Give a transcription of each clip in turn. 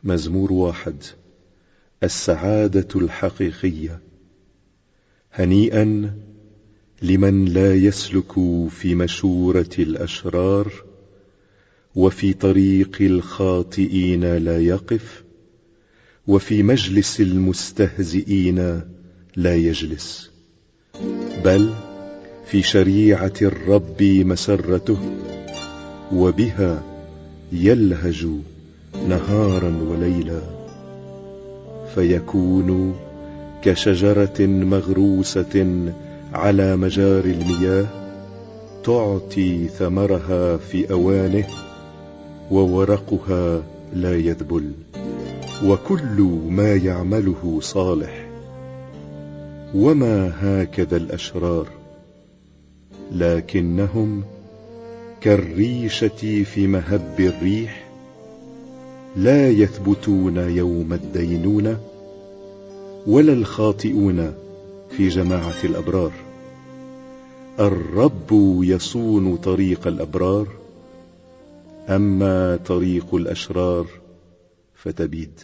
مزمور 1. السعادة الحقيقية. هنيئا لمن لا يسلك في مشورة الأشرار، وفي طريق الخاطئين لا يقف، وفي مجلس المستهزئين لا يجلس، بل في شريعة الرب مسرته، وبها يلهج نهارا وليلا. فيكون كشجرة مغروسة على مجاري المياه، تعطي ثمرها في أوانه، وورقها لا يذبل، وكل ما يعمله صالح. وما هكذا الأشرار، لكنهم كالريشة في مهب الريح، لا يثبتون يوم الدينونة، ولا الخاطئون في جماعة الأبرار. الرب يصون طريق الأبرار، أما طريق الأشرار فتبيد.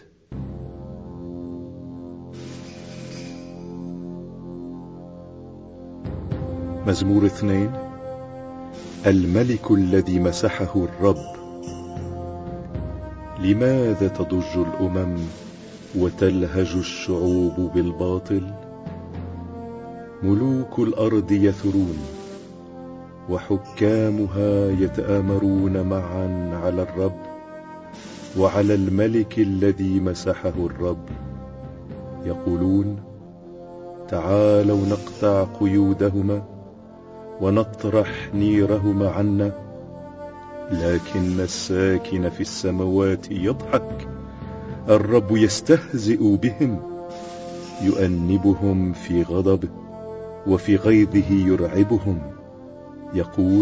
مزمور 2. الملك الذي مسحه الرب. لماذا تضج الأمم وتلهج الشعوب بالباطل؟ ملوك الأرض يثرون، وحكامها يتآمرون معا على الرب وعلى الملك الذي مسحه الرب. يقولون: تعالوا نقطع قيودهما ونطرح نيرهما عنا. لكن الساكن في السماوات يضحك، الرب يستهزئ بهم، يؤنبهم في غضبه، وفي غيظه يرعبهم. يقول: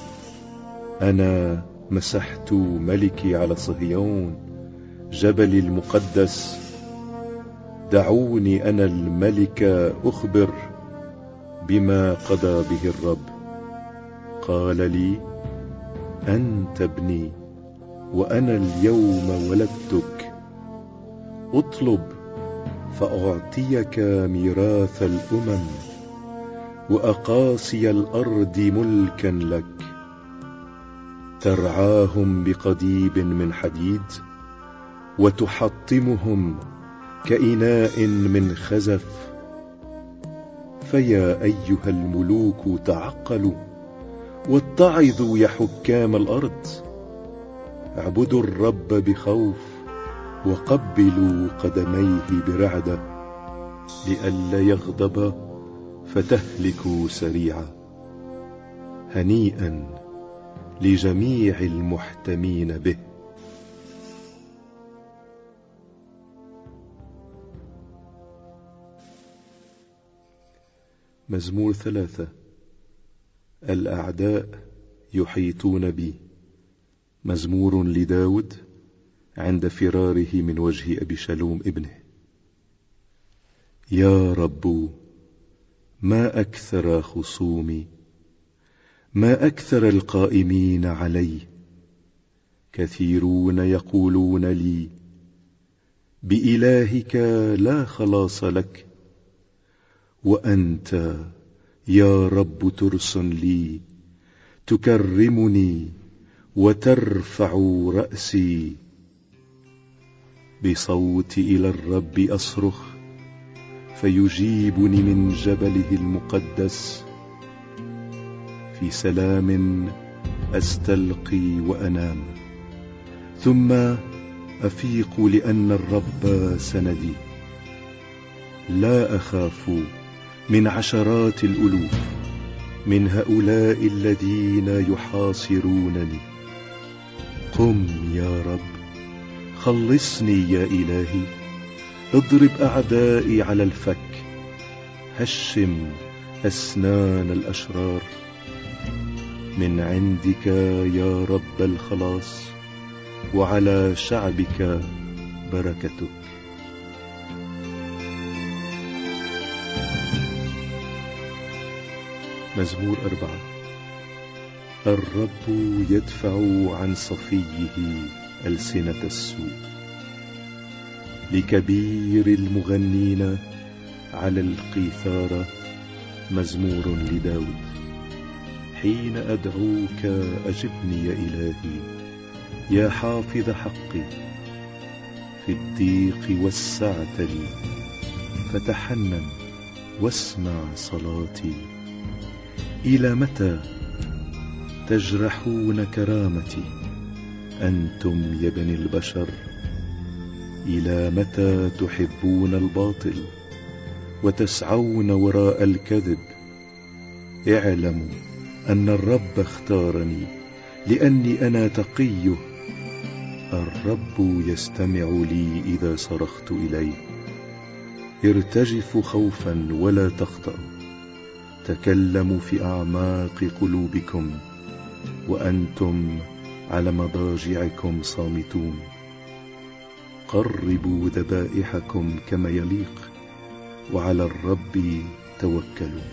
أنا مسحت ملكي على صهيون جبلي المقدس. دعوني أنا الملك أخبر بما قضى به الرب. قال لي: أنت ابني، وأنا اليوم ولدتك. اطلب فأعطيك ميراث الأمم، وأقاصي الأرض ملكا لك. ترعاهم بقضيب من حديد، وتحطمهم كإناء من خزف. فيا أيها الملوك تعقلوا، واتعظوا يا حكام الأرض. اعبدوا الرب بخوف، وقبلوا قدميه برعدة، لئلا يغضب فتهلكوا سريعا. هنيئا لجميع المحتمين به. مزمور 3. الأعداء يحيطون بي. مزمور لداود عند فراره من وجه أبي شلوم ابنه. يا رب، ما أكثر خصومي، ما أكثر القائمين علي. كثيرون يقولون لي: بإلهك لا خلاص لك. وأنت يا رب ترس لي، تكرمني وترفع رأسي. بصوتي إلى الرب أصرخ، فيجيبني من جبله المقدس. في سلام أستلقي وأنام، ثم أفيق لأن الرب سندي. لا أخاف من عشرات الألوف، من هؤلاء الذين يحاصرونني. قم يا رب، خلصني يا إلهي. اضرب أعدائي على الفك، هشم أسنان الأشرار. من عندك يا رب الخلاص، وعلى شعبك بركتك. مزمور 4. الرب يدفع عن صفيه ألسنة السوء، لكبير المغنين على القيثارة مزمور لداود. حين أدعوك أجبني يا إلهي، يا حافظ حقي. في الضيق وسعت لي، فتحنن واسمع صلاتي. إلى متى تجرحون كرامتي أنتم يا بني البشر؟ إلى متى تحبون الباطل وتسعون وراء الكذب؟ اعلموا أن الرب اختارني، لأني أنا تقيه. الرب يستمع لي إذا صرخت إليه. ارتجفوا خوفا ولا تخطئوا، تكلموا في أعماق قلوبكم وأنتم على مضاجعكم صامتون. قربوا ذبائحكم كما يليق، وعلى الرب توكلوا.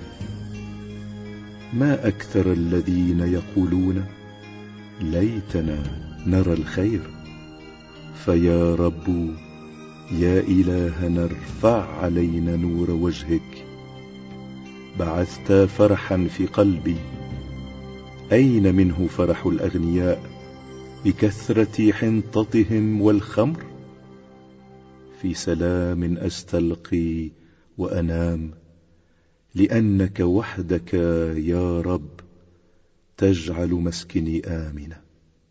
ما أكثر الذين يقولون ليتنا نرى الخير. فيا رب يا إلهنا ارفع علينا نور وجهك. بعثت فرحا في قلبي. أين منه فرح الأغنياء بكثرة حنطتهم والخمر؟ في سلام أستلقي وأنام، لأنك وحدك يا رب تجعل مسكني آمنا.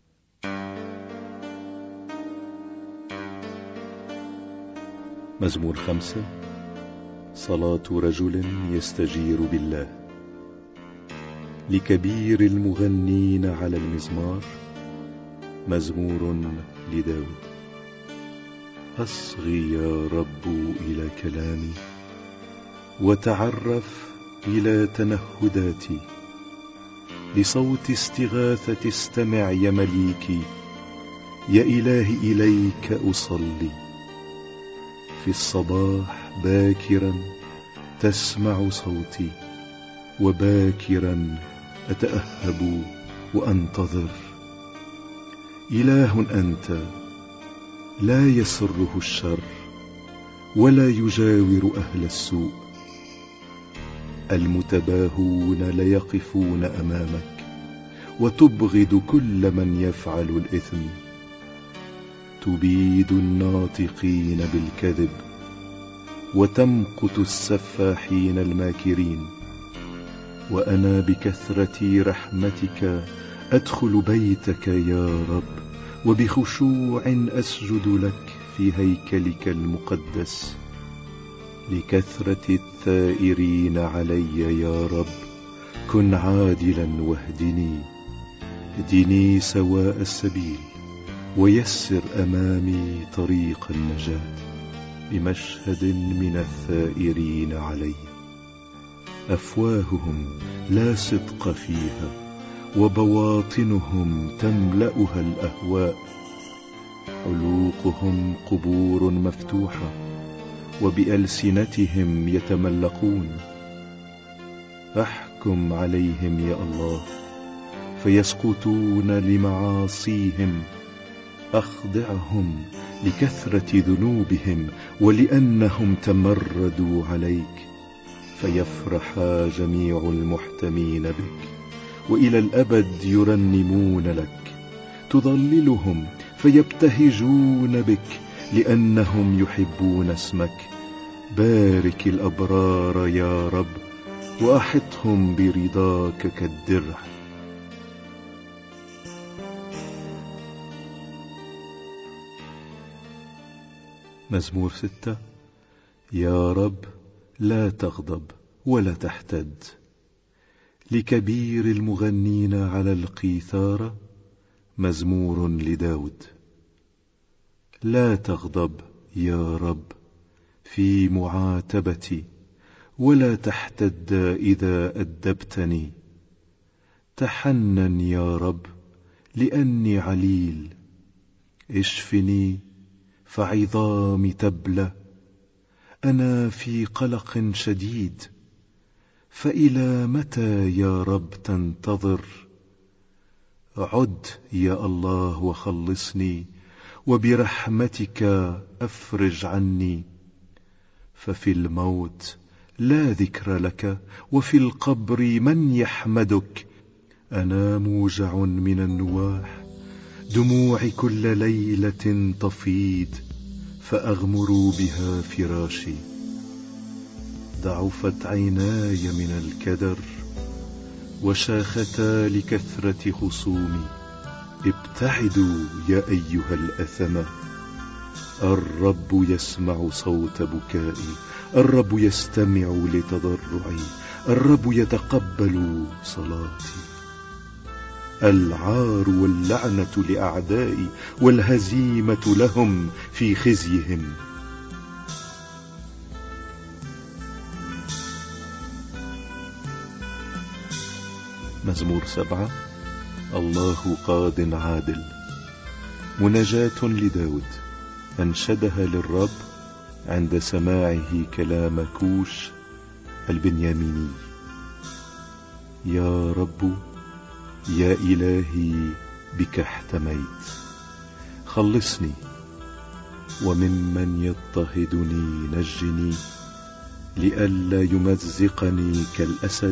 مزمور 5. صلاة رجل يستجير بالله. لكبير المغنين على المزمار مزمور لداود. أصغي يا رب إلى كلامي، وتعرف إلى تنهداتي. لصوت استغاثة استمع يا مليكي، يا إلهي إليك أصلي. في الصباح باكرا تسمع صوتي، وباكرا أتأهب وأنتظر. إله أنت لا يسره الشر، ولا يجاور أهل السوء. المتباهون ليقفون أمامك، وتبغض كل من يفعل الإثم. تبيد الناطقين بالكذب، وتمقت السفاحين الماكرين. وأنا بكثرة رحمتك أدخل بيتك يا رب، وبخشوع أسجد لك في هيكلك المقدس. لكثرة الثائرين علي يا رب كن عادلا واهدني. اهدني سواء السبيل، ويسر أمامي طريق النجاة، بمشهد من الثائرين علي. أفواههم لا صدق فيها، وبواطنهم تملأها الأهواء. حلوقهم قبور مفتوحة، وبألسنتهم يتملقون. أحكم عليهم يا الله، فيسقطون لمعاصيهم. أخضعهم لكثرة ذنوبهم، ولأنهم تمردوا عليك. فيفرح جميع المحتمين بك، وإلى الأبد يرنمون لك. تضللهم فيبتهجون بك، لأنهم يحبون اسمك. بارك الأبرار يا رب، وأحطهم برضاك كالدرع. مزمور 6. يا رب لا تغضب ولا تحتد. لكبير المغنين على القيثارة مزمور لداود. لا تغضب يا رب في معاتبتي، ولا تحتد إذا أدبتني. تحنن يا رب لأني عليل. اشفني فعظامي تبلى. أنا في قلق شديد، فإلى متى يا رب تنتظر؟ عد يا الله وخلصني، وبرحمتك أفرج عني. ففي الموت لا ذكر لك، وفي القبر من يحمدك. أنا موجع من النواح، دموعي كل ليلة تفيض، فأغمر بها فراشي. ضعفت عيناي من الكدر، وشاختا لكثرة خصومي. ابتعدوا يا أيها الأثمة، الرب يسمع صوت بكائي، الرب يستمع لتضرعي، الرب يتقبل صلاتي. العار واللعنة لأعدائي، والهزيمة لهم في خزيهم. مزمور 7. الله قاض عادل. مناجاة لداود، أنشدها للرب عند سماعه كلام كوش البنياميني. يا رب يا إلهي بك احتميت، خلصني، وممن يضطهدني نجني، لئلا يمزقني كالأسد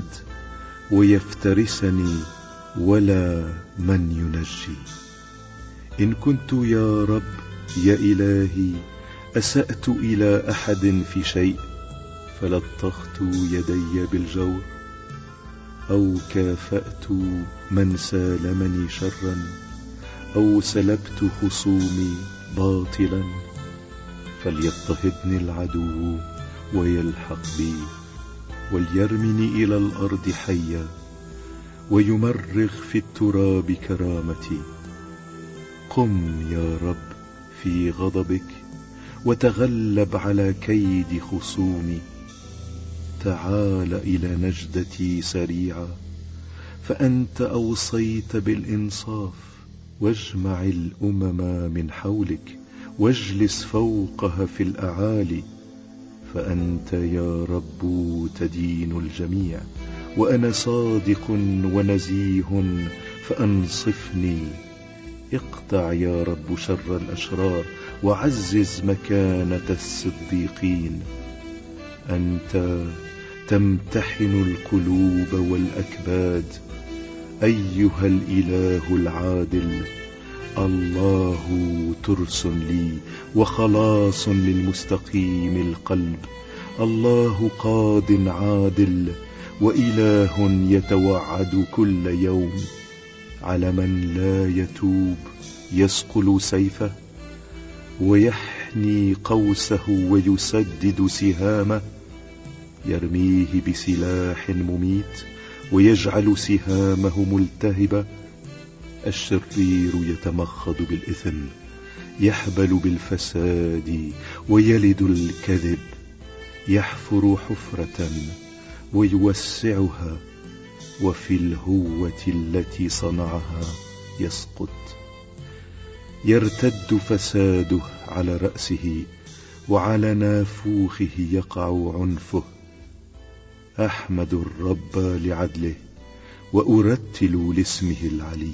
ويفترسني ولا من ينجي. إن كنت يا رب يا إلهي أسأت إلى أحد في شيء، فلطخت يدي بالجور، أو كافأت من سالمني شرا، أو سلبت خصومي باطلا، فليضطهدني العدو ويلحق بي، وليرمني إلى الأرض حيا، ويمرغ في التراب كرامتي. قم يا رب في غضبك، وتغلب على كيد خصومي. تعال إلى نجدتي سريعا، فأنت أوصيت بالإنصاف. واجمع الأمم من حولك، واجلس فوقها في الأعالي. فأنت يا رب تدين الجميع، وأنا صادق ونزيه، فأنصفني. اقطع يا رب شر الأشرار، وعزز مكانة الصديقين. أنت تمتحن القلوب والأكباد، أيها الإله العادل. الله ترس لي وخلاص للمستقيم القلب. الله قاض عادل، وإله يتوعد كل يوم. على من لا يتوب يصقل سيفه، ويحني قوسه ويسدد سهامه. يرميه بسلاح مميت، ويجعل سهامه ملتهبة. الشرير يتمخض بالإثم، يحبل بالفساد ويلد الكذب. يحفر حفرة ويوسعها، وفي الهوة التي صنعها يسقط. يرتد فساده على رأسه، وعلى نافوخه يقع عنفه. أحمد الرب لعدله، وأرتل لاسمه العلي.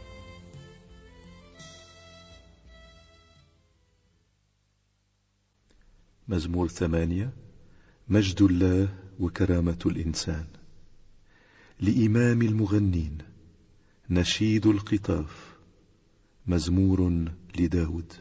مزمور 8. مجد الله وكرامة الإنسان. لإمام المغنين، نشيد القطاف. مزمور لداود.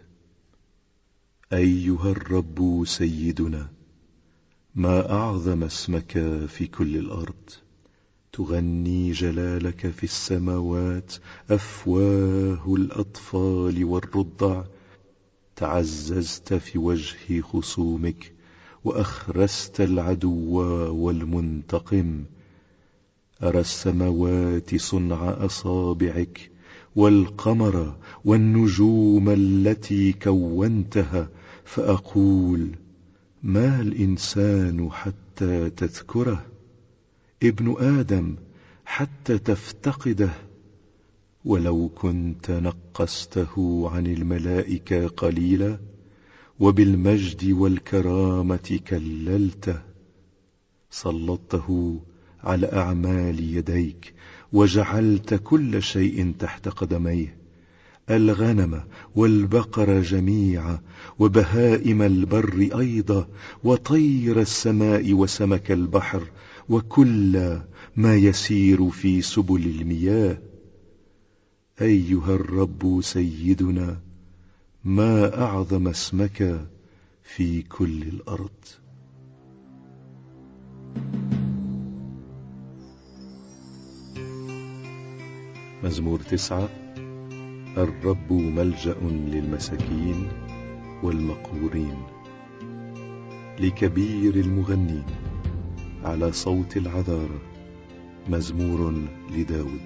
أيها الرب سيدنا، ما أعظم اسمك في كل الأرض. تغني جلالك في السماوات أفواه الأطفال والرضع. تعززت في وجه خصومك، وأخرست العدو والمنتقم. أرى السماوات صنع أصابعك، والقمر والنجوم التي كونتها، فأقول: ما الإنسان حتى تذكره؟ ابن آدم حتى تفتقده. ولو كنت نقصته عن الملائكة قليلا، وبالمجد والكرامة كللته. سلطته على أعمال يديك، وجعلت كل شيء تحت قدميه. الغنم والبقر جميعا، وبهائم البر أيضا، وطير السماء وسمك البحر، وكل ما يسير في سبل المياه. أيها الرب سيدنا، ما أعظم اسمك في كل الأرض. مزمور 9. الرب ملجأ للمساكين والمقهورين. لكبير المغنين على صوت العذارى، مزمور لداود.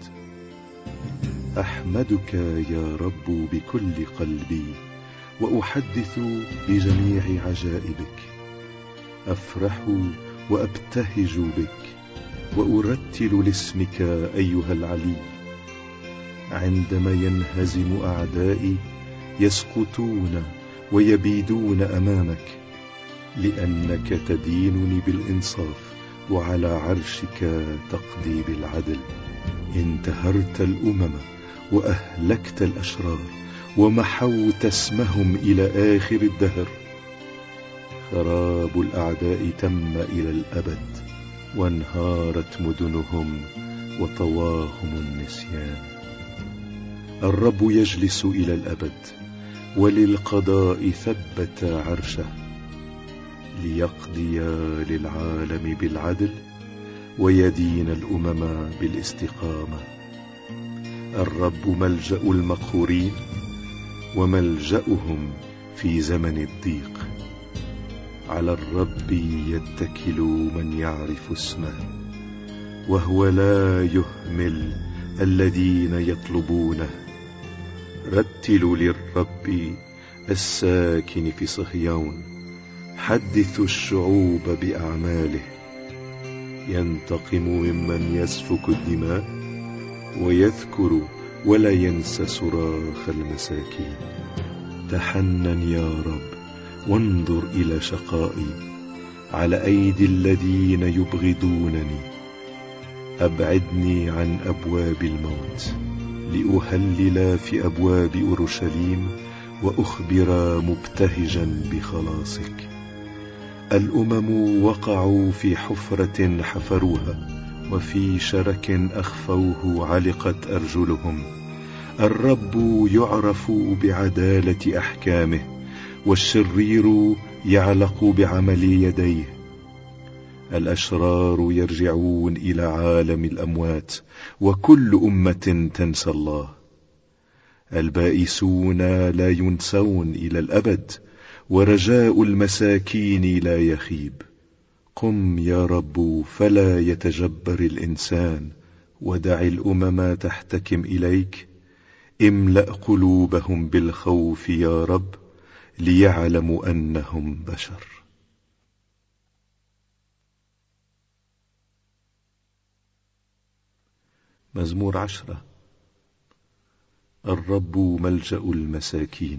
أحمدك يا رب بكل قلبي، وأحدث بجميع عجائبك. أفرح وأبتهج بك، وأرتل لاسمك أيها العلي. عندما ينهزم أعدائي يسقطون ويبيدون أمامك، لأنك تدينني بالإنصاف، وعلى عرشك تقضي بالعدل. انتهرت الأمم وأهلكت الأشرار، ومحوت اسمهم إلى آخر الدهر. خراب الأعداء تم إلى الأبد، وانهارت مدنهم وطواهم النسيان. الرب يجلس إلى الأبد، وللقضاء ثبت عرشه، ليقضي للعالم بالعدل، ويدين الأمم بالاستقامة. الرب ملجأ المقهورين، وملجأهم في زمن الضيق. على الرب يتكل من يعرف اسمه، وهو لا يهمل الذين يطلبونه. رتلوا للرب الساكن في صهيون، حدثوا الشعوب بأعماله. ينتقم ممن يسفك الدماء، ويذكر ولا ينسى صراخ المساكين. تحنن يا رب وانظر إلى شقائي، على أيدي الذين يبغضونني. أبعدني عن أبواب الموت، لأهلل في أبواب أورشليم، وأخبر مبتهجا بخلاصك. الأمم وقعوا في حفرة حفروها، وفي شرك أخفوه علقت أرجلهم. الرب يعرف بعدالة أحكامه، والشرير يعلق بعمل يديه. الأشرار يرجعون إلى عالم الأموات، وكل أمة تنسى الله. البائسون لا ينسون إلى الأبد، ورجاء المساكين لا يخيب. قم يا رب فلا يتجبر الإنسان، ودع الأمم تحتكم إليك. املأ قلوبهم بالخوف يا رب، ليعلموا أنهم بشر. مزمور 10. الرب ملجأ المساكين.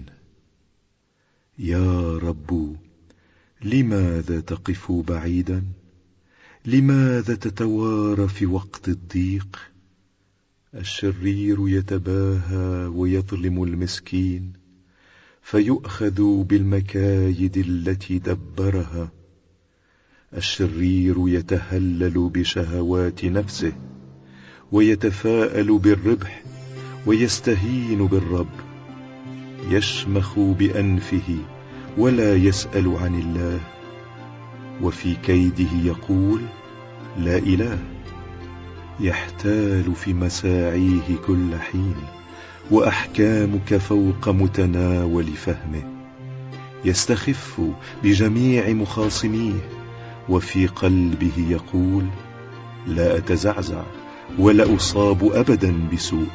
يا رب، لماذا تقف بعيدا؟ لماذا تتوارى في وقت الضيق؟ الشرير يتباهى ويظلم المسكين، فيؤخذ بالمكايد التي دبرها. الشرير يتهلل بشهوات نفسه، ويتفاءل بالربح، ويستهين بالرب. يشمخ بأنفه ولا يسأل عن الله، وفي كيده يقول لا إله. يحتال في مساعيه كل حين، وأحكامك فوق متناول فهمه. يستخف بجميع مخاصميه، وفي قلبه يقول لا أتزعزع ولا أصاب أبدا بسوء.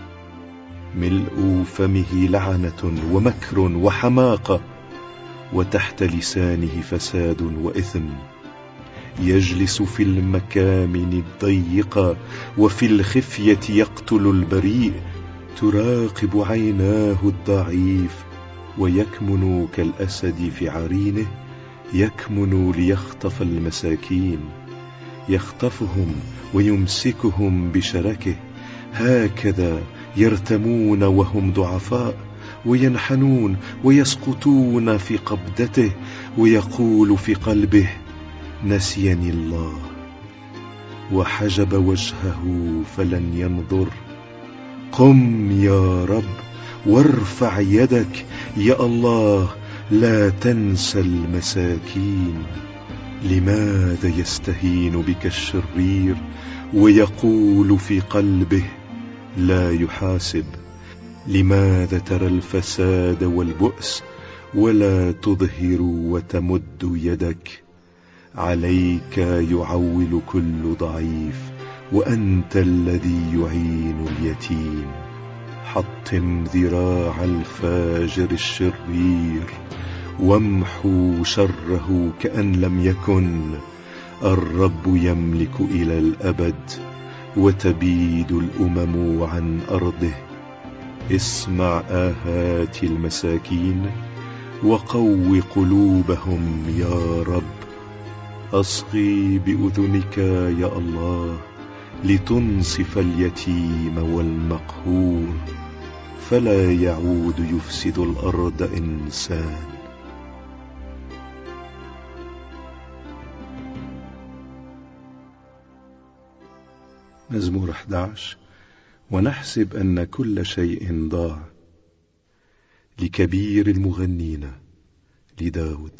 ملء فمه لعنة ومكر وحماقة، وتحت لسانه فساد وإثم. يجلس في المكامن الضيقة، وفي الخفية يقتل البريء. تراقب عيناه الضعيف، ويكمن كالأسد في عرينه. يكمن ليخطف المساكين، يخطفهم ويمسكهم بشركه. هكذا يرتمون وهم ضعفاء وينحنون ويسقطون في قبضته، ويقول في قلبه نسيني الله، وحجب وجهه فلن ينظر. قم يا رب وارفع يدك يا الله، لا تنسى المساكين. لماذا يستهين بك الشرير ويقول في قلبه لا يحاسب؟ لماذا ترى الفساد والبؤس ولا تظهر وتمد يدك؟ عليك يعول كل ضعيف، وأنت الذي يعين اليتيم. حطم ذراع الفاجر الشرير، وامحو شره كأن لم يكن. الرب يملك إلى الأبد، وتبيد الأمم عن أرضه. اسمع آهات المساكين، وقو قلوبهم يا رب. أصغي بأذنك يا الله، لتنصف اليتيم والمقهور، فلا يعود يفسد الأرض إنسان. مزمور 11. ونحسب أن كل شيء ضاع لكبير المغنين لداود.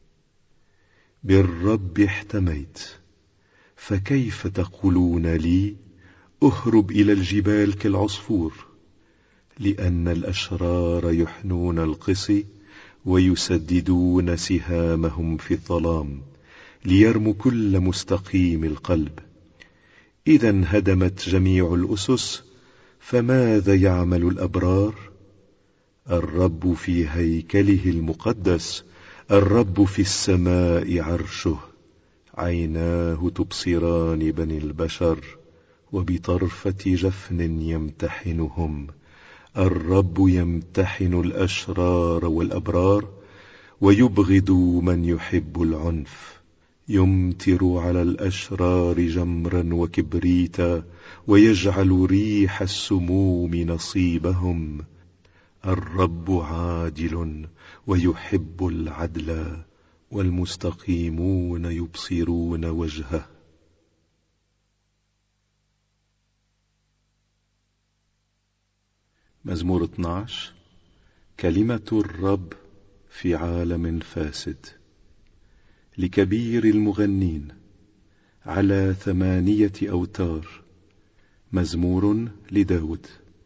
بالرب احتميت، فكيف تقولون لي أهرب إلى الجبال كالعصفور؟ لأن الأشرار يحنون القصي، ويسددون سهامهم في الظلام، ليرموا كل مستقيم القلب. إذا انهدمت جميع الأسس، فماذا يعمل الأبرار؟ الرب في هيكله المقدس، الرب في السماء عرشه. عيناه تبصران بني البشر، وبطرفة جفن يمتحنهم. الرب يمتحن الأشرار والأبرار، ويبغض من يحب العنف. يمطر على الأشرار جمرا وكبريتا، ويجعل ريح السموم نصيبهم. الرب عادل ويحب العدل، والمستقيمون يبصرون وجهه. مزمور 12. كلمة الرب في عالم فاسد. لكبير المغنين على 8 أوتار. مزمور لداود.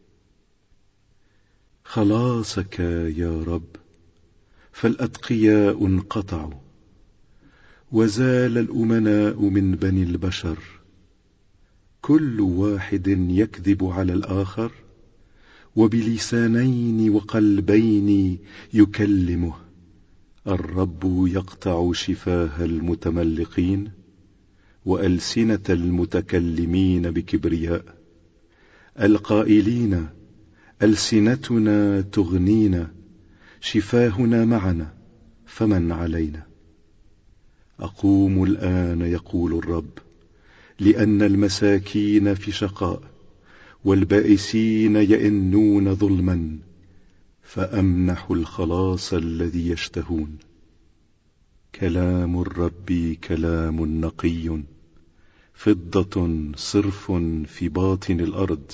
خلاصك يا رب، فالأتقياء انقطعوا، وزال الأمناء من بني البشر. كل واحد يكذب على الآخر، وبلسانين وقلبين يكلمه. الرب يقطع شفاه المتملقين، وألسنة المتكلمين بكبرياء، القائلين ألسنتنا تغنينا، شفاهنا معنا، فمن علينا؟ أقوم الآن يقول الرب، لأن المساكين في شقاء، والبائسين يئنون ظلما، فأمنح الخلاص الذي يشتهون. كلام الرب كلام نقي، فضة صرف في باطن الأرض.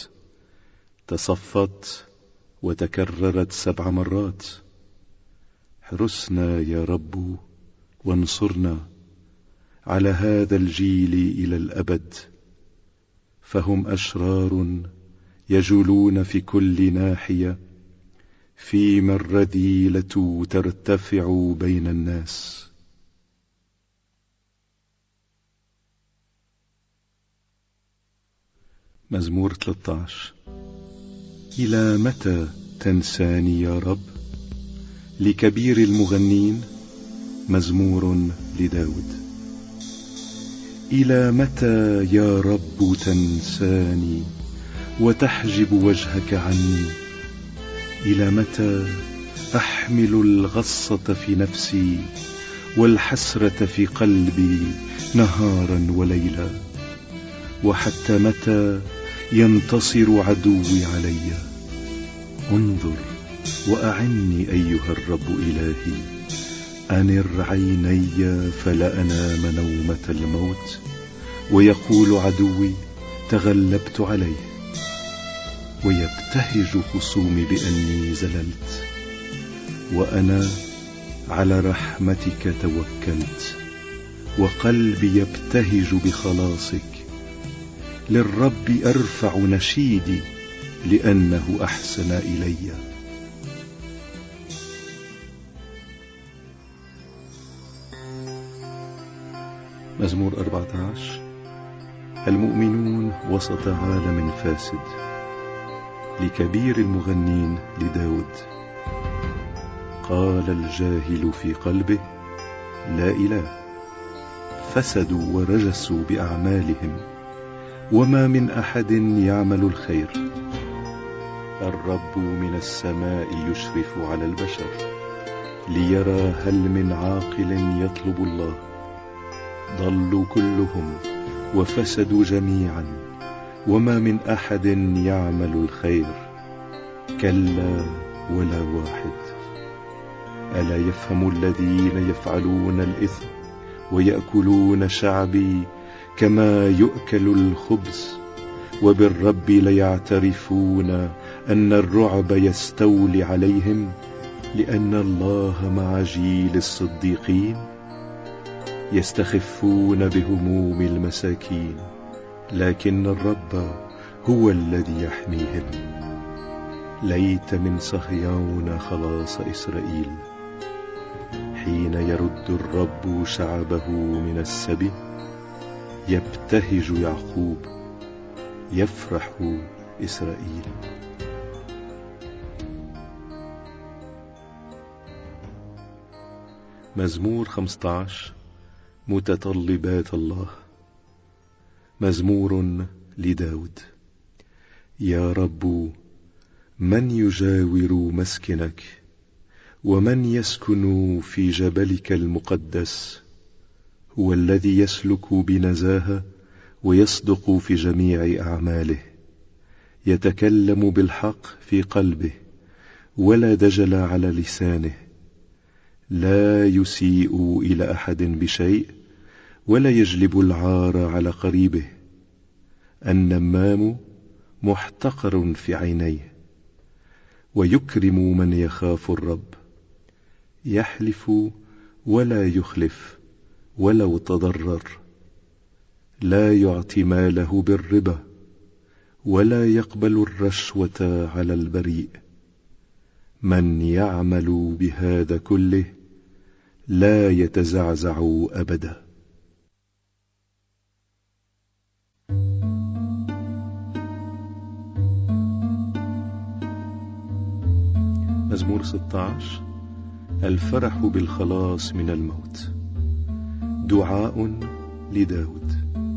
تصفت وتكررت 7 مرات. احرسنا يا رب وانصرنا على هذا الجيل إلى الأبد، فهم أشرار يجولون في كل ناحية، فيما الرذيلة ترتفع بين الناس. مزمور 13. إلى متى تنساني يا رب؟ لكبير المغنين. مزمور لداود. إلى متى يا رب تنساني، وتحجب وجهك عني؟ إلى متى أحمل الغصة في نفسي، والحسرة في قلبي نهارا وليلا؟ وحتى متى ينتصر عدوي علي. انظر وأعني أيها الرب إلهي، أنر عيني فلا أنام نومة الموت. ويقول عدوي تغلبت عليه، ويبتهج خصومي بأني زللت. وأنا على رحمتك توكلت، وقلبي يبتهج بخلاصك. للرب أرفع نشيدي لأنه أحسن إلي. مزمور 14. المؤمنون وسط عالم فاسد، لكبير المغنين لداود. قال الجاهل في قلبه لا إله، فسدوا ورجسوا بأعمالهم، وما من أحد يعمل الخير. الرب من السماء يشرف على البشر، ليرى هل من عاقل يطلب الله. ضلوا كلهم وفسدوا جميعا، وما من أحد يعمل الخير، كلا ولا واحد. ألا يفهم الذين يفعلون الإثم ويأكلون شعبي كما يؤكل الخبز؟ وبالرب ليعترفون أن الرعب يستولي عليهم، لأن الله مع جيل الصديقين. يستخفون بهموم المساكين، لكن الرب هو الذي يحميهم. ليت من صهيون خلاص إسرائيل، حين يرد الرب شعبه من السبي. يبتهج يعقوب، يفرح إسرائيل. مزمور 15. متطلبات الله. مزمور لداود. يا رب، من يجاور مسكنك؟ ومن يسكن في جبلك المقدس؟ هو الذي يسلك بنزاهة ويصدق في جميع أعماله، يتكلم بالحق في قلبه ولا دجل على لسانه. لا يسيء إلى أحد بشيء، ولا يجلب العار على قريبه. النمام محتقر في عينيه، ويكرم من يخاف الرب. يحلف ولا يخلف ولو تضرر. لا يعطي ماله بالربا، ولا يقبل الرشوة على البريء. من يعمل بهذا كله لا يتزعزع أبدا. مزمور 16. الفرح بالخلاص من الموت. دعاء لداود.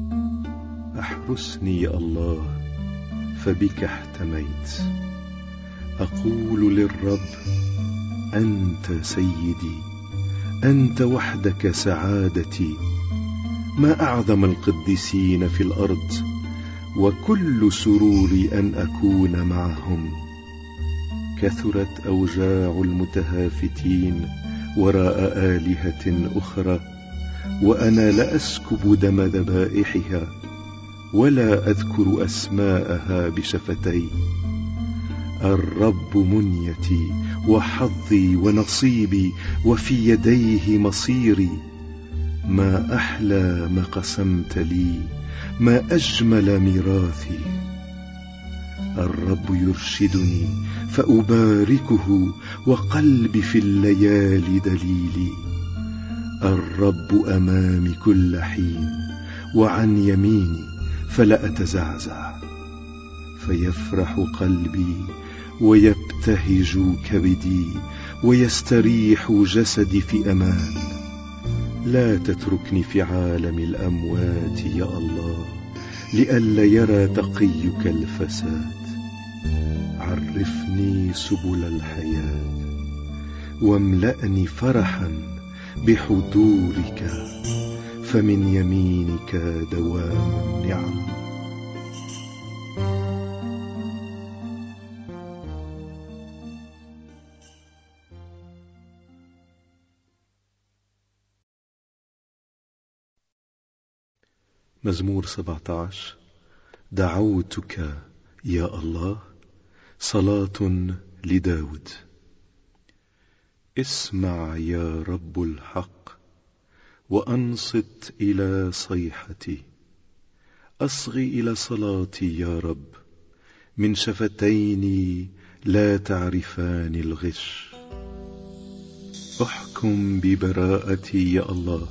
احرسني يا الله، فبك احتميت. أقول للرب أنت سيدي، أنت وحدك سعادتي. ما أعظم القديسين في الأرض، وكل سروري أن أكون معهم. كثرت أوجاع المتهافتين وراء آلهة أخرى، وأنا لا أسكب دم ذبائحها، ولا أذكر أسماءها بشفتي. الرب منيتي وحظي ونصيبي، وفي يديه مصيري. ما أحلى ما قسمت لي، ما أجمل ميراثي. الرب يرشدني فأباركه، وقلبي في الليالي دليلي. الرب أمامي كل حين، وعن يميني فلا أتزعزع. فيفرح قلبي ويبتهج كبدي، ويستريح جسدي في أمان. لا تتركني في عالم الأموات يا الله، لئلا يرى تقيك الفساد. عرفني سبل الحياة، واملأني فرحا بحضورك، فمن يمينك دوام النعم. مزمور 17. دعوتك يا الله، صلاة لداود. اسمع يا رب الحق، وأنصت إلى صيحتي. أصغي إلى صلاتي يا رب، من شفتيني لا تعرفان الغش. احكم ببراءتي يا الله،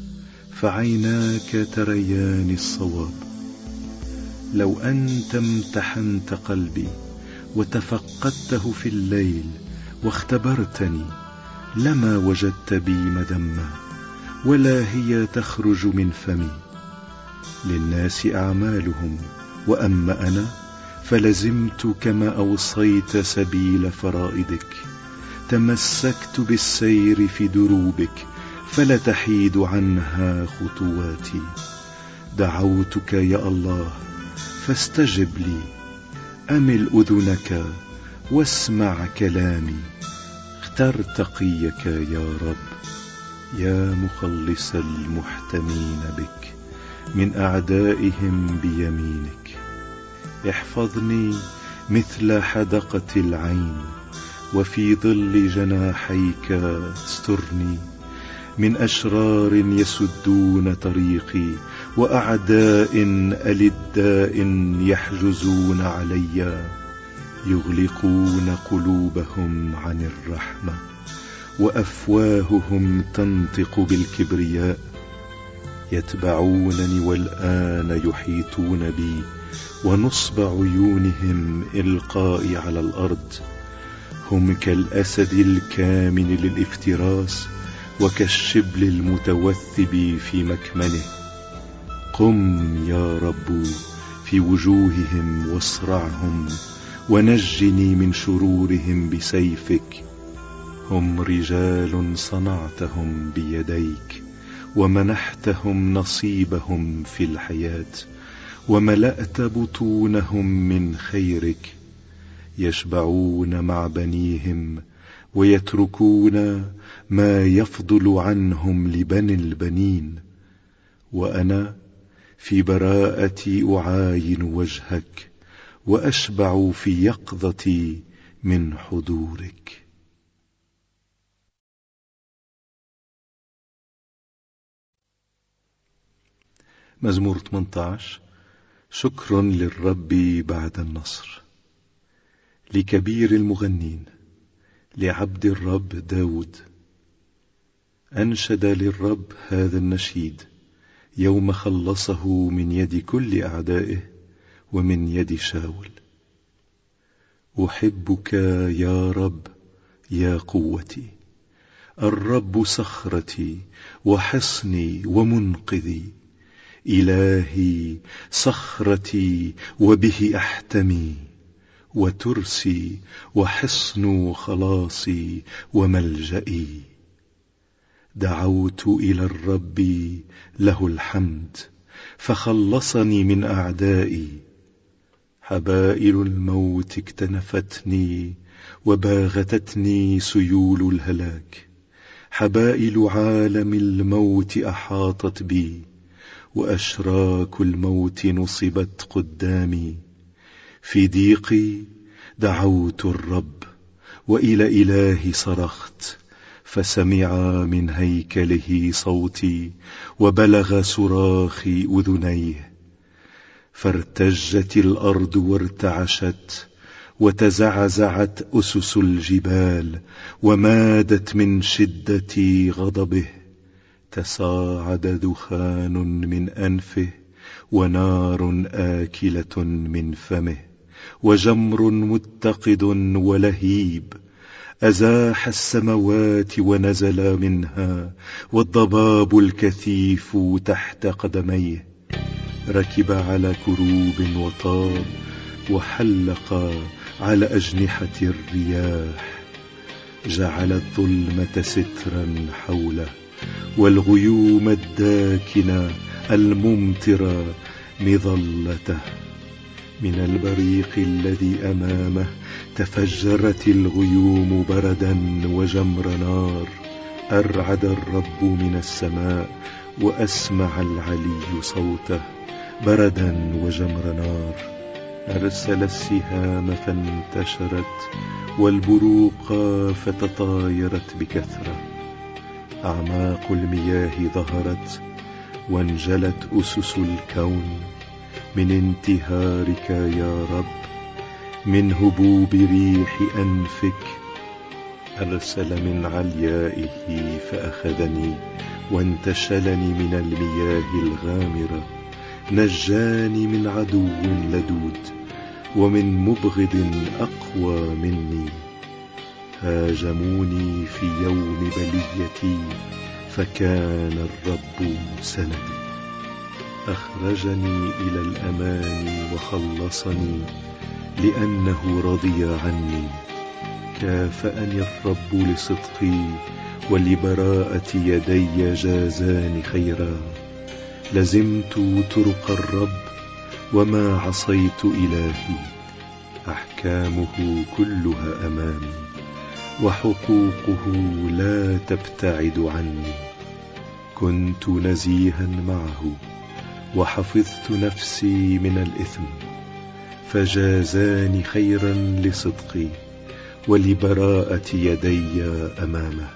فعيناك تريان الصواب. لو أنت امتحنت قلبي وتفقدته في الليل واختبرتني، لما وجدت بي مذمة، ولا هي تخرج من فمي. للناس أعمالهم، وأما أنا فلزمت كما أوصيت سبيل فرائدك. تمسكت بالسير في دروبك، فلا تحيد عنها خطواتي. دعوتك يا الله فاستجب لي، أمل أذنك واسمع كلامي. اختر تقيك يا رب، يا مخلص المحتمين بك من أعدائهم بيمينك. احفظني مثل حدقة العين، وفي ظل جناحيك استرني. من أشرار يسدون طريقي، وأعداء ألداء يحجزون علي. يغلقون قلوبهم عن الرحمة، وأفواههم تنطق بالكبرياء. يتبعونني والآن يحيطون بي، ونصب عيونهم إلقائي على الأرض. هم كالأسد الكامن للافتراس، وكالشبل المتوثب في مكمنه. قم يا رب في وجوههم واصرعهم، ونجني من شرورهم بسيفك. هم رجال صنعتهم بيديك، ومنحتهم نصيبهم في الحياة، وملأت بطونهم من خيرك. يشبعون مع بنيهم، ويتركون ما يفضل عنهم لبني البنين. وأنا في براءتي أعاين وجهك، وأشبع في يقظتي من حضورك. مزمور 18. شكر للرب بعد النصر. لكبير المغنين، لعبد الرب داود. أنشد للرب هذا النشيد يوم خلصه من يد كل أعدائه ومن يد شاول. أحبك يا رب يا قوتي، الرب صخرتي وحصني ومنقذي. إلهي صخرتي وبه أحتمي، وترسي وحصن خلاصي وملجئي. دعوت إلى الرب له الحمد، فخلصني من أعدائي. حبائل الموت اكتنفتني، وباغتتني سيول الهلاك. حبائل عالم الموت أحاطت بي، وأشراك الموت نصبت قدامي. في ضيقي دعوت الرب، وإلى إلهي صرخت، فسمع من هيكله صوتي، وبلغ صراخي أذنيه. فارتجت الأرض وارتعشت، وتزعزعت أسس الجبال، ومادت من شدة غضبه. تصاعد دخان من أنفه، ونار آكلة من فمه، وجمر متقد ولهيب. أزاح السموات ونزل منها، والضباب الكثيف تحت قدميه. ركب على كروب وطار، وحلق على أجنحة الرياح. جعل الظلمة سترا حوله، والغيوم الداكنة الممطرة مظلته. من البريق الذي أمامه تفجرت الغيوم بردا وجمر نار. أرعد الرب من السماء، وأسمع العلي صوته بردا وجمر نار. أرسل السهام فانتشرت والبروق فتطايرت بكثرة. أعماق المياه ظهرت وانجلت أسس الكون من انتهارك يا رب، من هبوب ريح أنفك. أرسل من عليائه فأخذني وانتشلني من المياه الغامرة. نجاني من عدو لدود ومن مبغض أقوى مني. هاجموني في يوم بليتي فكان الرب سندي. أخرجني إلى الأمان وخلصني لأنه رضي عني. كافأني الرب لصدقي ولبراءة يدي جازاني خيرا. لزمت طرق الرب وما عصيت إلهي. أحكامه كلها أمامي وحقوقه لا تبتعد عني. كنت نزيها معه وحفظت نفسي من الإثم، فجازاني خيرا لصدقي ولبراءة يدي أمامه.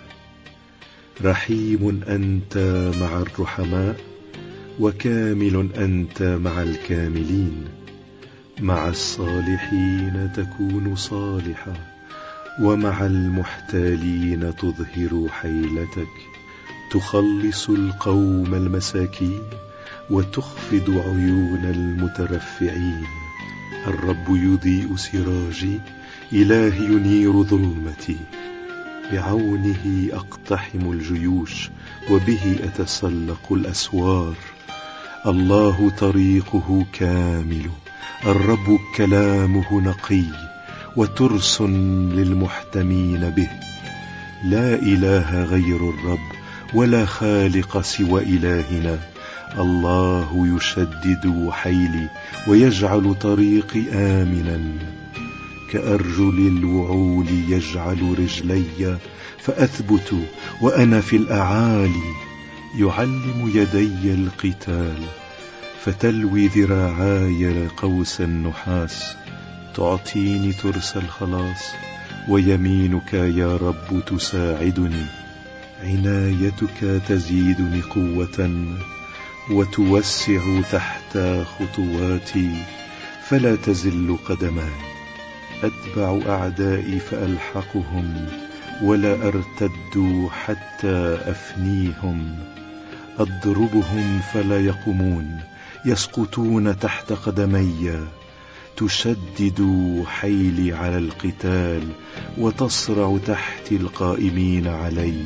رحيم أنت مع الرحماء وكامل أنت مع الكاملين. مع الصالحين تكون صالحا ومع المحتالين تظهر حيلتك. تخلص القوم المساكين وتخفض عيون المترفعين. الرب يضيء سراجي، إلهي ينير ظلمتي. بعونه أقتحم الجيوش وبه أتسلق الأسوار. الله طريقه كامل، الرب كلامه نقي وترس للمحتمين به. لا إله غير الرب ولا خالق سوى إلهنا. الله يشدد حيلي ويجعل طريقي آمنا. كأرجل الوعول يجعل رجلي فأثبت وأنا في الأعالي. يعلم يدي القتال فتلوي ذراعاي قوس النحاس. تعطيني ترس الخلاص ويمينك يا رب تساعدني. عنايتك تزيدني قوة وتوسع تحت خطواتي فلا تزل قدماي. أتبع أعدائي فألحقهم ولا أرتد حتى أفنيهم. أضربهم فلا يقومون، يسقطون تحت قدمي. تشدد حيلي على القتال وتصرع تحت القائمين علي.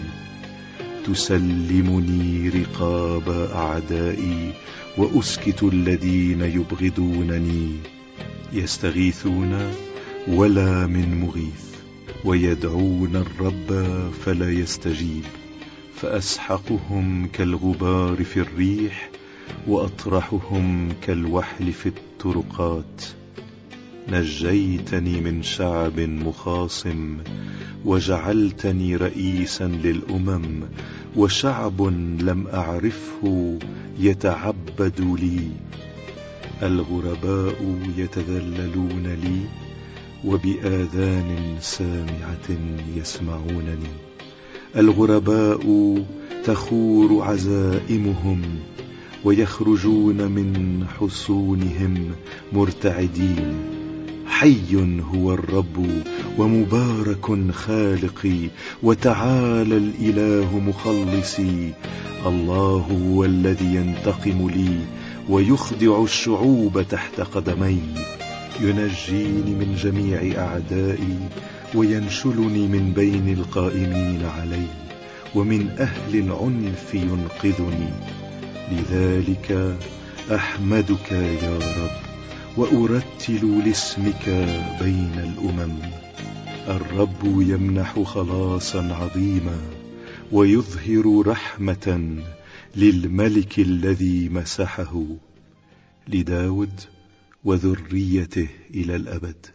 تسلمني رقاب أعدائي وأسكت الذين يبغضونني. يستغيثون ولا من مغيث، ويدعون الرب فلا يستجيب. فأسحقهم كالغبار في الريح وأطرحهم كالوحل في الطرقات. نجيتني من شعب مخاصم وجعلتني رئيسا للأمم. وشعب لم أعرفه يتعبد لي. الغرباء يتذللون لي وبآذان سامعة يسمعونني. الغرباء تخور عزائمهم ويخرجون من حصونهم مرتعدين. حي هو الرب ومبارك خالقي، وتعالى الإله مخلصي. الله هو الذي ينتقم لي ويخضع الشعوب تحت قدمي. ينجيني من جميع أعدائي وينشلني من بين القائمين علي. ومن أهل العنف ينقذني. لذلك أحمدك يا رب وأرتل لاسمك بين الأمم. الرب يمنح خلاصا عظيما ويظهر رحمة للملك الذي مسحه، لداود وذريته إلى الأبد.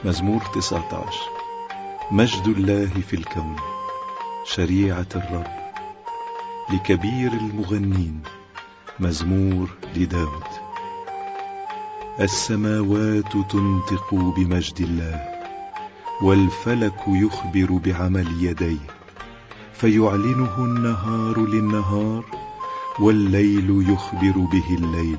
مزمور 19. مجد الله في الكون، شريعة الرب. لكبير المغنين، مزمور لداود. السماوات تنطق بمجد الله، والفلك يخبر بعمل يديه، فيعلنه النهار للنهار، والليل يخبر به الليل.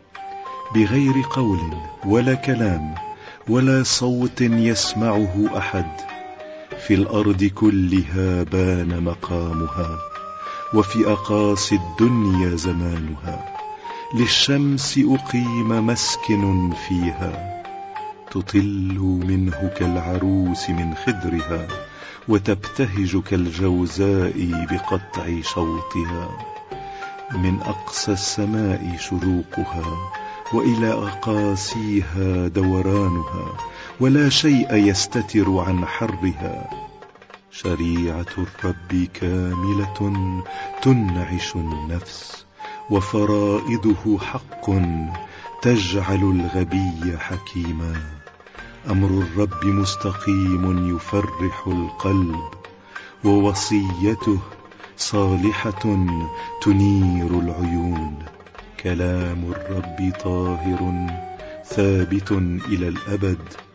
بغير قول ولا كلام ولا صوت يسمعه أحد، في الأرض كلها بان مقامها، وفي أقاصي الدنيا زمانها. للشمس أقيم مسكن فيها، تطل منه كالعروس من خدرها، وتبتهج كالجوزاء بقطع شوطها. من أقصى السماء شروقها، وإلى أقاصيها دورانها، ولا شيء يستتر عن حرها. شريعة الرب كاملة تنعش النفس، وفرائضه حق تجعل الغبي حكيما. أمر الرب مستقيم يفرح القلب، ووصيته صالحة تنير العيون. كلام الرب طاهر ثابت إلى الأبد،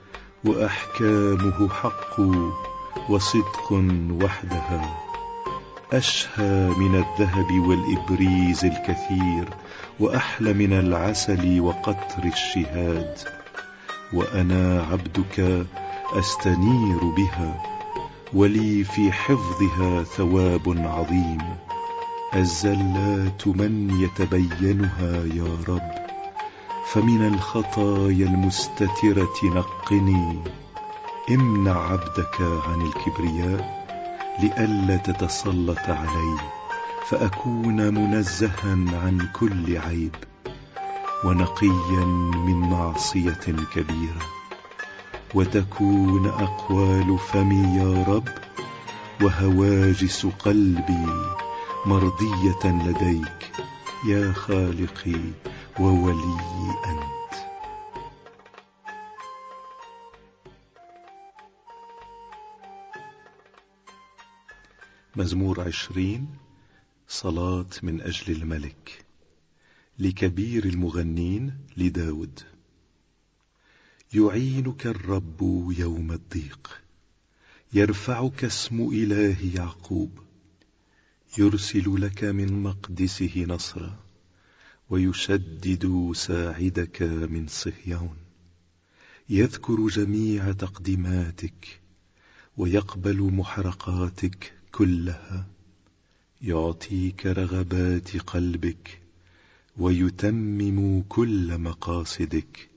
وأحكامه حق وصدق وحدها. أشهى من الذهب والإبريز الكثير، وأحلى من العسل وقطر الشهاد. وأنا عبدك أستنير بها، ولي في حفظها ثواب عظيم. الزلات من يتبينها يا رب، فمن الخطايا المستترة نقني. امنع عبدك عن الكبرياء، لئلا تتسلط علي، فأكون منزها عن كل عيب، ونقيا من معصية كبيرة. وتكون أقوال فمي يا رب، وهواجس قلبي مرضية لديك، يا خالقي وولي أنت. مزمور 20. صلاة من أجل الملك. لكبير المغنين لداود. يعينك الرب يوم الضيق، يرفعك اسم إله يعقوب. يرسل لك من مقدسه نصرا، ويشدد ساعدك من صهيون. يذكر جميع تقديماتك، ويقبل محرقاتك كلها. يعطيك رغبات قلبك، ويتمم كل مقاصدك.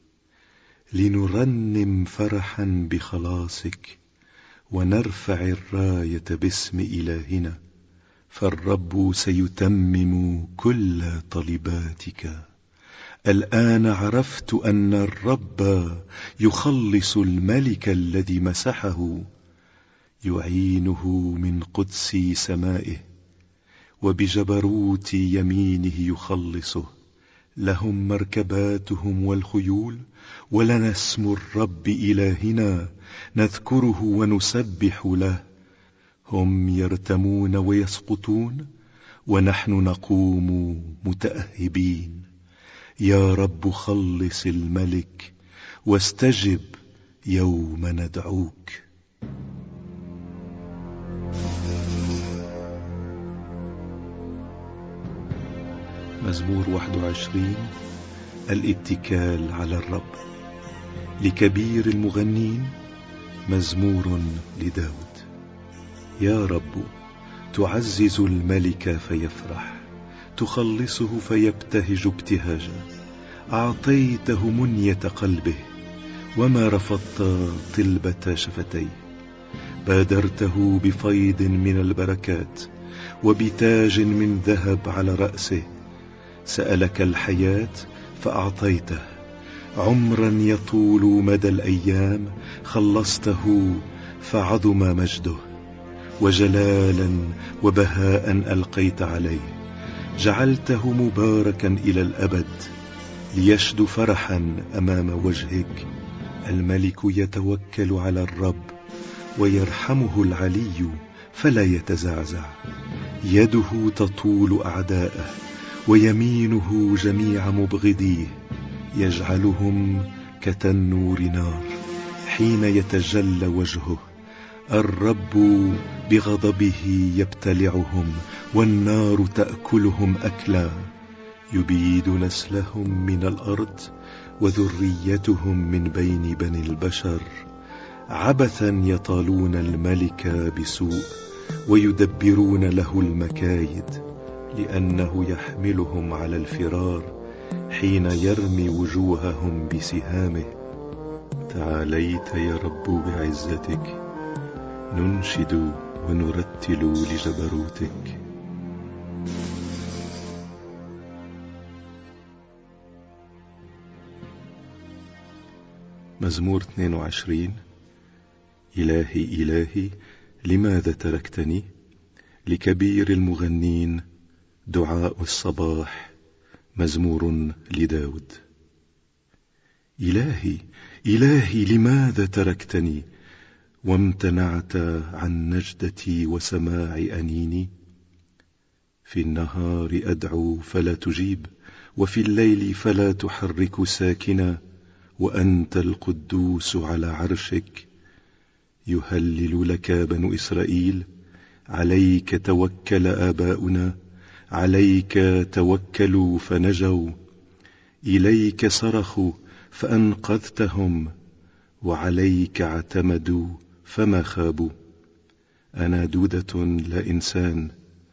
لنرنم فرحا بخلاصك، ونرفع الراية باسم إلهنا. فالرب سيتمم كل طلباتك. الآن عرفت أن الرب يخلص الملك الذي مسحه. يعينه من قدس سمائه، وبجبروت يمينه يخلصه. لهم مركباتهم والخيول، ولنا اسم الرب إلهنا، نذكره ونسبح له. هم يرتمون ويسقطون، ونحن نقوم متأهبين. يا رب خلص الملك، واستجب يوم ندعوك. مزمور 21. الاتكال على الرب. لكبير المغنين، مزمور لداود. يا رب تعزز الملك فيفرح، تخلصه فيبتهج ابتهاجا. أعطيته منية قلبه، وما رفضت طلبة شفتيه. بادرته بفيض من البركات، وبتاج من ذهب على رأسه. سألك الحياة فأعطيته، عمرا يطول مدى الأيام. خلصته فعظم مجده، وجلالا وبهاء ألقيت عليه. جعلته مباركا إلى الأبد، ليشدو فرحا أمام وجهك. الملك يتوكل على الرب ويرحمه العلي فلا يتزعزع. يده تطول أعداءه ويمينه جميع مبغضيه. يجعلهم كتنور نار حين يتجلى وجهه. الرب بغضبه يبتلعهم والنار تأكلهم أكلا. يبيد نسلهم من الأرض وذريتهم من بين بني البشر. عبثا يطالون الملك بسوء ويدبرون له المكايد، لأنه يحملهم على الفرار حين يرمي وجوههم بسهامه. تعاليت يا رب بعزتك، ننشد ونرتل لجبروتك. مزمور 22. إلهي إلهي لماذا تركتني؟ لكبير المغنين دعاء الصباح، مزمور لداود. إلهي إلهي لماذا تركتني وامتنعت عن نجدتي وسماع أنيني؟ في النهار أدعو فلا تجيب، وفي الليل فلا تحرك ساكنا، وأنت القدوس على عرشك. يهلل لك بنو إسرائيل، عليك توكل آباؤنا، عليك توكلوا فنجوا. إليك صرخوا فأنقذتهم، وعليك اعتمدوا فما خابوا. أنا دودة لا إنسان،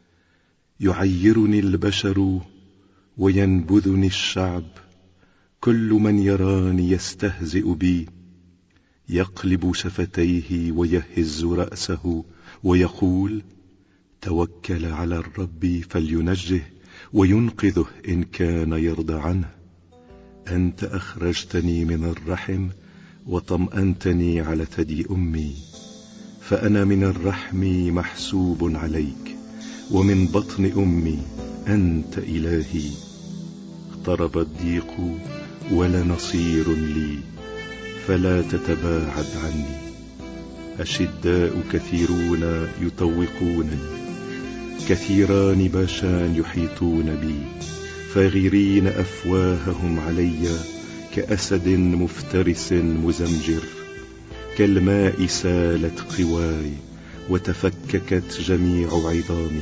يعيرني البشر وينبذني الشعب. كل من يراني يستهزئ بي، يقلب شفتيه ويهز رأسه ويقول: توكل على الرب فلينجه وينقذه إن كان يرضى عنه. أنت أخرجتني من الرحم وطمأنتني على ثدي أمي، فأنا من الرحم محسوب عليك، ومن بطن أمي أنت إلهي. اقترب الضيق ولا نصير لي، فلا تتباعد عني. أشداء كثيرون يطوقونني، كثيران باشان يحيطون بي، فاغرين أفواههم علي كأسد مفترس مزمجر. كالماء سالت قواي وتفككت جميع عظامي.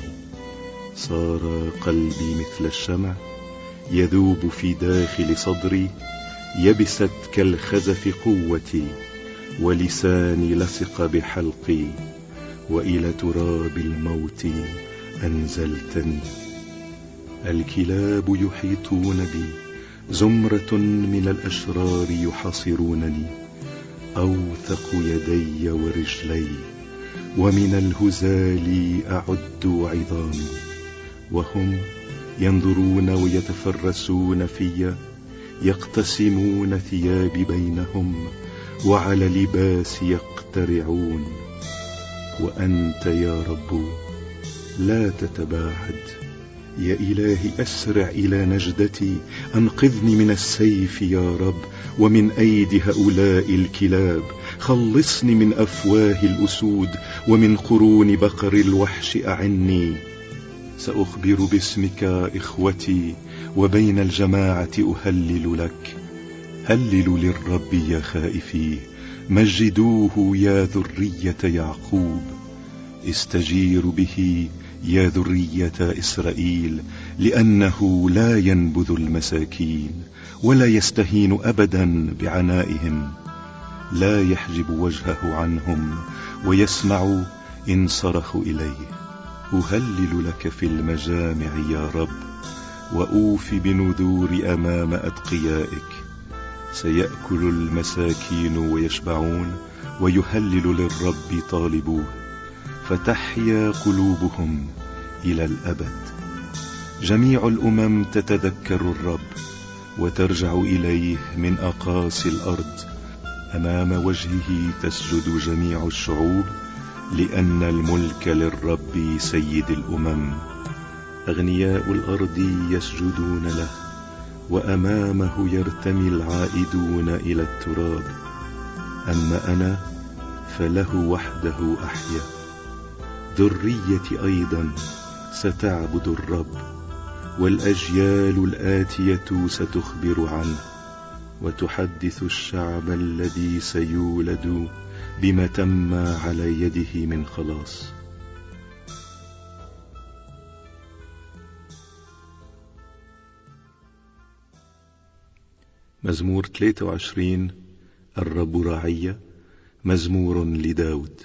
صار قلبي مثل الشمع يذوب في داخل صدري. يبست كالخزف قوتي، ولساني لصق بحلقي، وإلى تراب الموت أنزلتني. الكلاب يحيطون بي، زمرة من الأشرار يحاصرونني. أوثق يدي ورجلي، ومن الهزال أعد عظامي. وهم ينظرون ويتفرسون في، يقتسمون ثيابي بينهم، وعلى لباسي يقترعون. وأنت يا رب لا تتباعد. يا إلهي أسرع إلى نجدتي، أنقذني من السيف يا رب ومن أيدي هؤلاء الكلاب. خلصني من أفواه الأسود ومن قرون بقر الوحش أعني. سأخبر باسمك إخوتي، وبين الجماعة أهلل لك. هللوا للرب يا خائفيه، مجدوه يا ذرية يعقوب. استجيروا به يا ذرية إسرائيل، لأنه لا ينبذ المساكين ولا يستهين أبدا بعنائهم. لا يحجب وجهه عنهم ويسمع إن صرخوا إليه. أهلل لك في المجامع يا رب، وأوفي بنذور أمام أتقيائك. سيأكل المساكين ويشبعون، ويهلل للرب طالبوه، فتحيا قلوبهم إلى الأبد. جميع الأمم تتذكر الرب، وترجع إليه من أقاصي الأرض. أمام وجهه تسجد جميع الشعوب، لأن الملك للرب سيد الأمم. أغنياء الأرض يسجدون له، وأمامه يرتمي العائدون إلى التراب. أما أنا فله وحده أحيا. ذريتي أيضا ستعبد الرب، والأجيال الآتية ستخبر عنه، وتحدث الشعب الذي سيولد بما تم على يده من خلاص. مزمور 23. الرب راعي، مزمور لداود.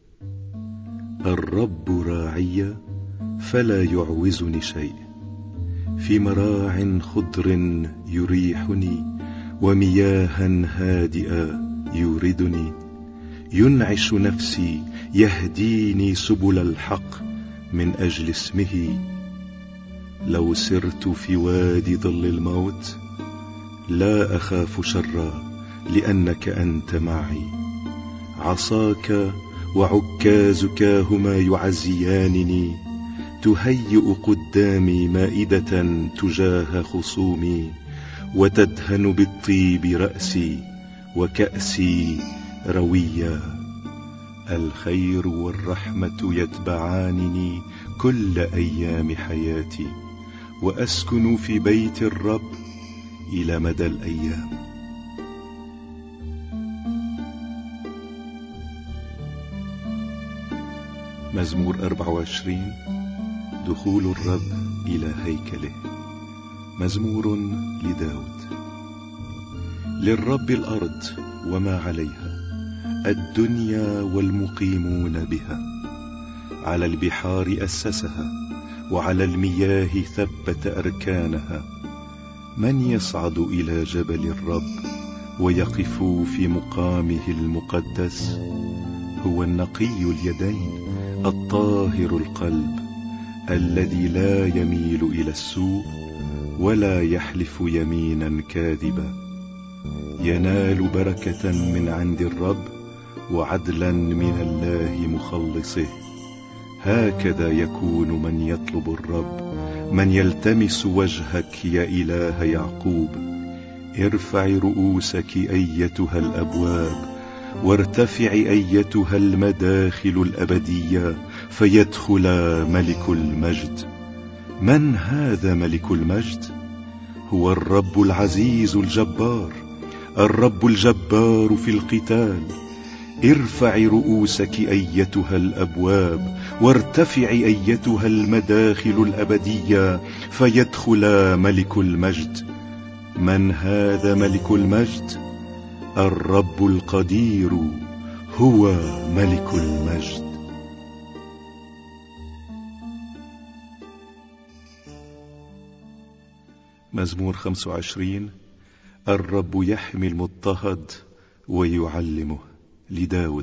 الرب راعي فلا يعوزني شيء، في مراع خضر يريحني، ومياها هادئة يوردني. ينعش نفسي، يهديني سبل الحق من أجل اسمه. لو سرت في وادي ظل الموت لا أخاف شرا، لأنك أنت معي. عصاك وعكازك هما يعزيانني. تهيئ قدامي مائدة تجاه خصومي، وتدهن بالطيب رأسي، وكأسي رويا. الخير والرحمة يتبعانني كل أيام حياتي، وأسكن في بيت الرب إلى مدى الأيام. مزمور 24. دخول الرب إلى هيكله، مزمور لداود. للرب الأرض وما عليها، الدنيا والمقيمون بها. على البحار أسسها، وعلى المياه ثبت أركانها. من يصعد إلى جبل الرب ويقف في مقامه المقدس؟ هو النقي اليدين الطاهر القلب، الذي لا يميل إلى السوء ولا يحلف يمينا كاذبا. ينال بركة من عند الرب، وعدلا من الله مخلصه. هكذا يكون من يطلب الرب، من يلتمس وجهك يا إله يعقوب. ارفعي رؤوسك أيتها الأبواب، وارتفعي أيتها المداخل الأبدية، فيدخل ملك المجد. من هذا ملك المجد؟ هو الرب العزيز الجبار، الرب الجبار في القتال. ارفعي رؤوسك أيتها الأبواب، وارتفعي أيتها المداخل الأبدية، فيدخل ملك المجد. من هذا ملك المجد؟ الرب القدير هو ملك المجد. مزمور 25. الرب يحمي المضطهد ويعلمه، لداود.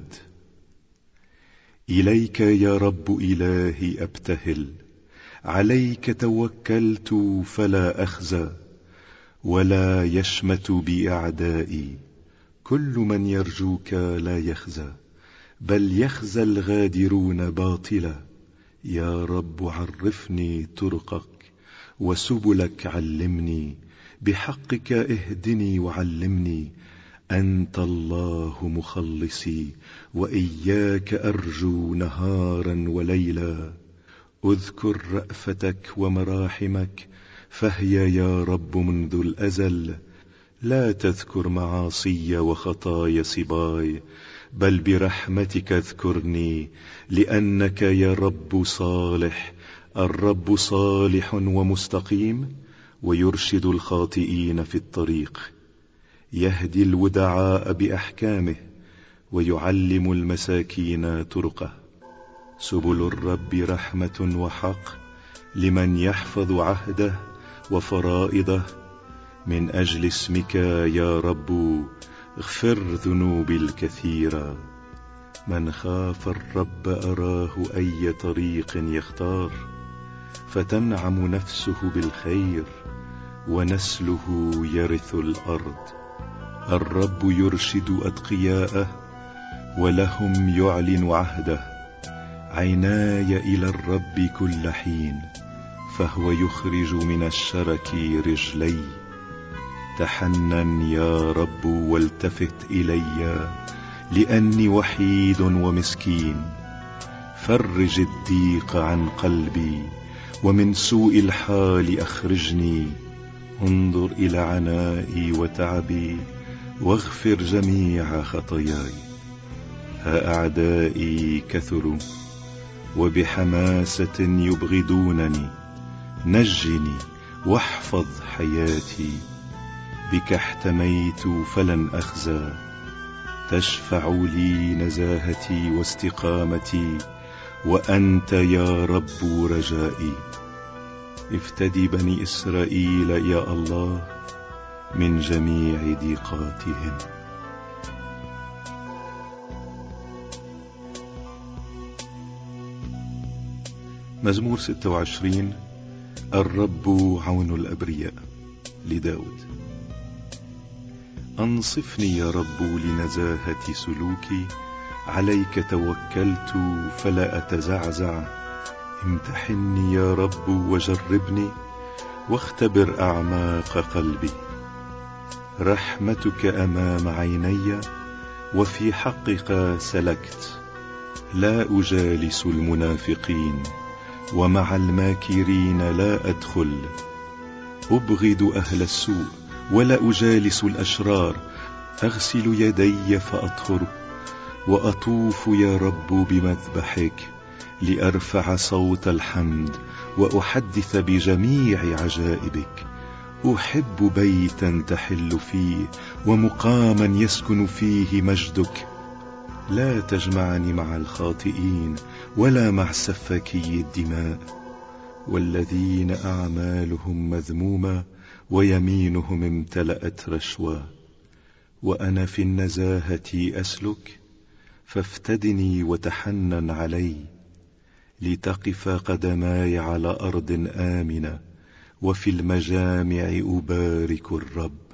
إليك يا رب إلهي أبتهل، عليك توكلت فلا أخزى. ولا يشمت بي أعدائي، كل من يرجوك لا يخزى، بل يخزى الغادرون باطلا. يا رب عرفني طرقك، وسبلك علمني. بحقك اهدني وعلمني. أنت الله مخلصي، وإياك أرجو نهارا وليلا. أذكر رأفتك ومراحمك، فهي يا رب منذ الأزل. لا تذكر معاصي وخطايا صباي، بل برحمتك اذكرني. لأنك يا رب صالح، الرب صالح ومستقيم، ويرشد الخاطئين في الطريق. يهدي الودعاء بأحكامه، ويعلم المساكين طرقه. سبل الرب رحمة وحق لمن يحفظ عهده وفرائضه. من أجل اسمك يا رب اغفر ذنوبي الكثيرة. من خاف الرب أراه أي طريق يختار، فتنعم نفسه بالخير، ونسله يرث الأرض. الرب يرشد أتقياءه، ولهم يعلن عهده. عيناي إلى الرب كل حين، فهو يخرج من الشرك رجلي. تحنن يا رب والتفت إلي، لأني وحيد ومسكين. فرج الضيق عن قلبي، ومن سوء الحال أخرجني. انظر إلى عنائي وتعبي، واغفر جميع خطاياي. ها أعدائي كثروا، وبحماسة يبغضونني. نجني واحفظ حياتي، بك احتميت فلن أخزى. تشفع لي نزاهتي واستقامتي، وأنت يا رب رجائي. افتدي بني إسرائيل يا الله من جميع ضيقاتهم. مزمور 26. الرب عون الأبرياء، لداود. أنصفني يا رب لنزاهة سلوكي، عليك توكلت فلا أتزعزع. امتحني يا رب وجربني، واختبر أعماق قلبي. رحمتك أمام عيني، وفي حقك سلكت. لا أجالس المنافقين، ومع الماكرين لا أدخل. أبغض أهل السوء ولا أجالس الأشرار. أغسل يدي فأطهر، وأطوف يا رب بمذبحك، لأرفع صوت الحمد وأحدث بجميع عجائبك. أحب بيتا تحل فيه، ومقاما يسكن فيه مجدك. لا تجمعني مع الخاطئين، ولا مع سفاكي الدماء، والذين أعمالهم مذمومة، ويمينهم امتلأت رشوة. وأنا في النزاهة أسلك، فافتدني وتحنن علي. لتقف قدماي على أرض آمنة، وفي المجامع أبارك الرب.